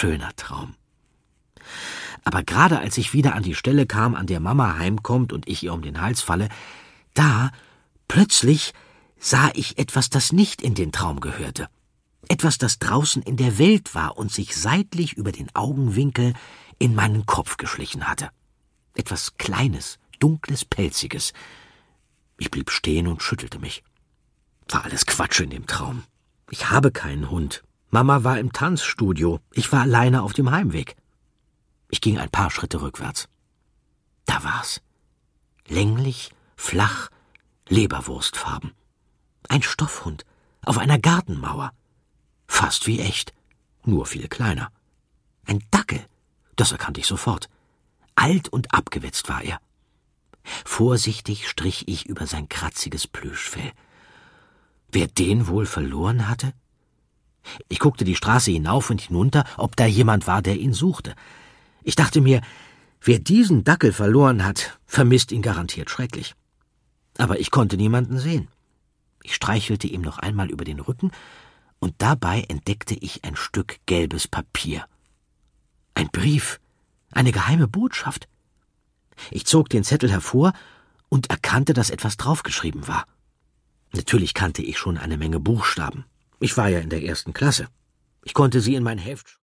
schöner Traum. Aber gerade als ich wieder an die Stelle kam, an der Mama heimkommt und ich ihr um den Hals falle, da, plötzlich, sah ich etwas, das nicht in den Traum gehörte. Etwas, das draußen in der Welt war und sich seitlich über den Augenwinkel in meinen Kopf geschlichen hatte. Etwas Kleines, Dunkles, Pelziges. Ich blieb stehen und schüttelte mich. War alles Quatsch in dem Traum. Ich habe keinen Hund. Mama war im Tanzstudio. Ich war alleine auf dem Heimweg. Ich ging ein paar Schritte rückwärts. Da war's. Länglich, flach, Leberwurstfarben. Ein Stoffhund auf einer Gartenmauer. Fast wie echt, nur viel kleiner. Ein Dackel, das erkannte ich sofort. Alt und abgewetzt war er. Vorsichtig strich ich über sein kratziges Plüschfell. Wer den wohl verloren hatte? Ich guckte die Straße hinauf und hinunter, ob da jemand war, der ihn suchte. Ich dachte mir, wer diesen Dackel verloren hat, vermisst ihn garantiert schrecklich. Aber ich konnte niemanden sehen. Ich streichelte ihm noch einmal über den Rücken, und dabei entdeckte ich ein Stück gelbes Papier. Ein Brief, eine geheime Botschaft. Ich zog den Zettel hervor und erkannte, dass etwas draufgeschrieben war. Natürlich kannte ich schon eine Menge Buchstaben. Ich war ja in der 1. Klasse. Ich konnte sie in mein Heft